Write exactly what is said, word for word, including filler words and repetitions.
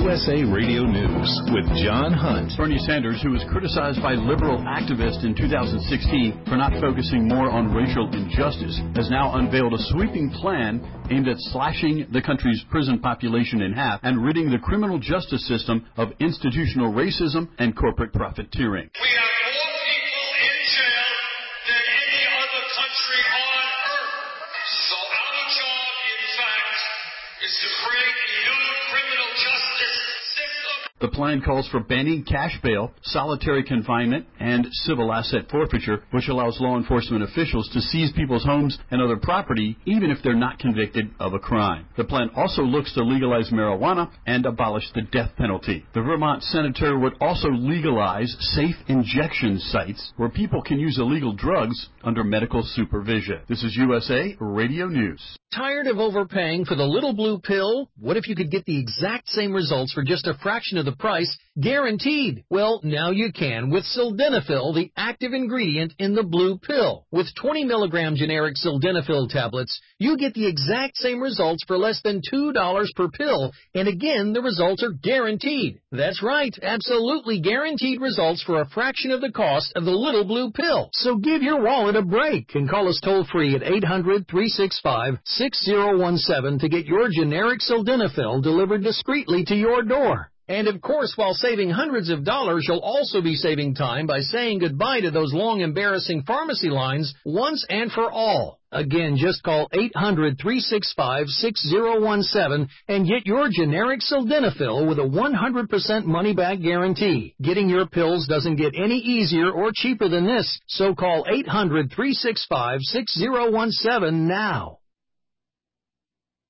S A Radio News with John Hunt. Bernie Sanders, who was criticized by liberal activists in two thousand sixteen for not focusing more on racial injustice, has now unveiled a sweeping plan aimed at slashing the country's prison population in half and ridding the criminal justice system of institutional racism and corporate profiteering. We have more people in jail than any other country on earth. So our job, in fact, is to create a new criminal justice system. The plan calls for banning cash bail, solitary confinement, and civil asset forfeiture, which allows law enforcement officials to seize people's homes and other property, even if they're not convicted of a crime. The plan also looks to legalize marijuana and abolish the death penalty. The Vermont senator would also legalize safe injection sites where people can use illegal drugs under medical supervision. This is U S A Radio News. Tired of overpaying for the little blue pill? What if you could get the exact same results for just a fraction of the price, guaranteed? Well, now you can with Sildenafil, the active ingredient in the blue pill. With twenty milligram generic Sildenafil tablets, you get the exact same results for less than two dollars per pill, and again, the results are guaranteed. That's right, absolutely guaranteed results for a fraction of the cost of the little blue pill. So give your wallet a break and call us toll-free at eight hundred, three six five, six zero one seven to get your generic Sildenafil delivered discreetly to your door. And of course, while saving hundreds of dollars, you'll also be saving time by saying goodbye to those long, embarrassing pharmacy lines once and for all. Again, just call eight hundred, three six five, six zero one seven and get your generic Sildenafil with a one hundred percent money-back guarantee. Getting your pills doesn't get any easier or cheaper than this, so call eight hundred, three six five, six zero one seven now.